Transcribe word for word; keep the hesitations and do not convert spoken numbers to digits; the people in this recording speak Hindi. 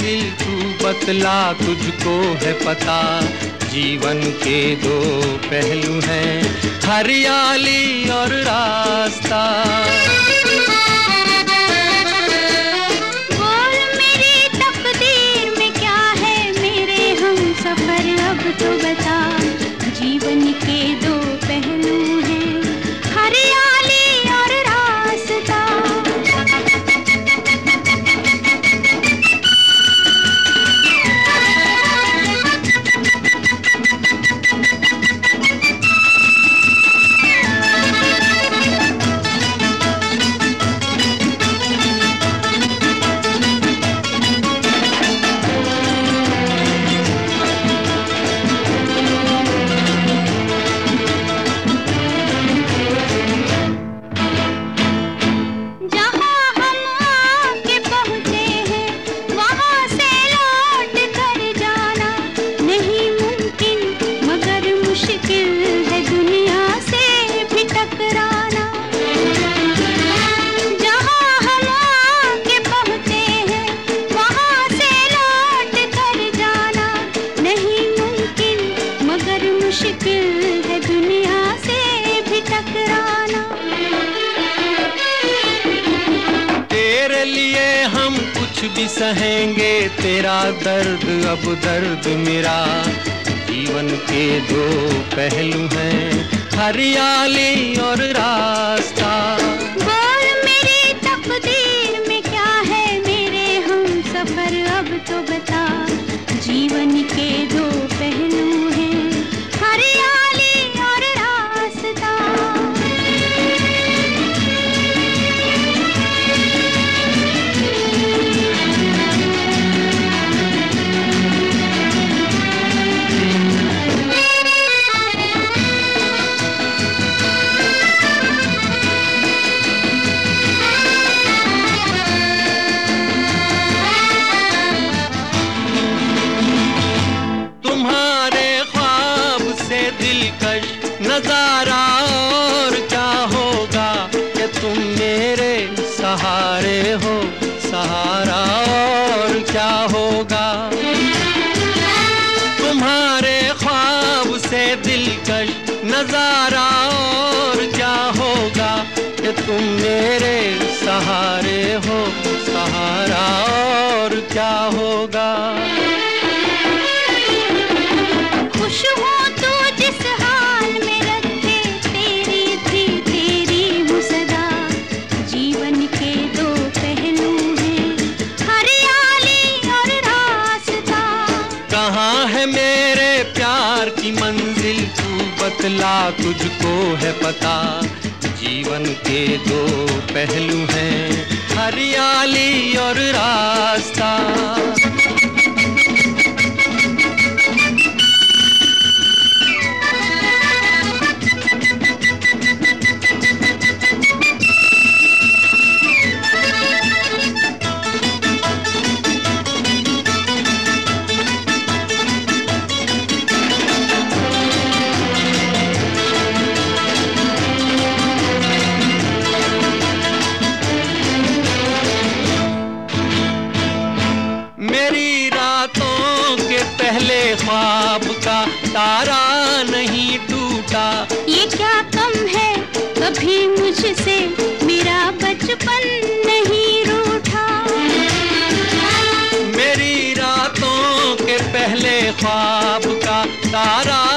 मंजिल तू बतला, तुझको है पता जीवन के दो पहलू हैं, हरियाली और रास्ता। बोल मेरी तकदीर में क्या है, मेरे हम सफर अब तो बता, जीवन के दो पहलू हैं, हरियाली और रास्ता। मुश्किल है दुनिया से भी टकराना। तेरे लिए हम कुछ भी सहेंगे, तेरा दर्द अब दर्द मेरा, जीवन के दो पहलू हैं, हरियाली और रास्ता। बोल मेरी तकदीर में क्या है, मेरे हम सफर अब तो बता, जीवन के दो पहलू हैं, हरियाली और रास्ता। नजारा और क्या होगा कि तुम मेरे सहारे हो, सहारा और क्या होगा। तुम्हारे ख्वाब से दिलकश नजारा और क्या होगा कि तुम मेरे सहारे हो, सहारा और क्या होगा। खुश हो तू जिस हाल में रखे, तेरी थी तेरी हूँ सदा, जीवन के दो पहलू हैं, हरियाली और रास्ता। कहाँ है मेरे प्यार की मंजिल तू बतला, तुझको है पता, जीवन के दो पहलू हैं, हरियाली और रास्ता। मेरी रातों के पहले ख्वाब का तारा नहीं टूटा, ये क्या कम है कभी मुझसे, मेरा बचपन नहीं रूठा। मेरी रातों के पहले ख्वाब का तारा